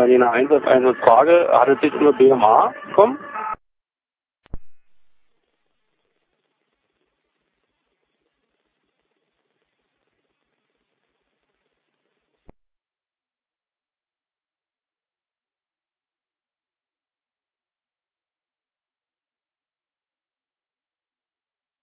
bei den 1 auf 1 Frage, hat es sich nur BMA? Komm.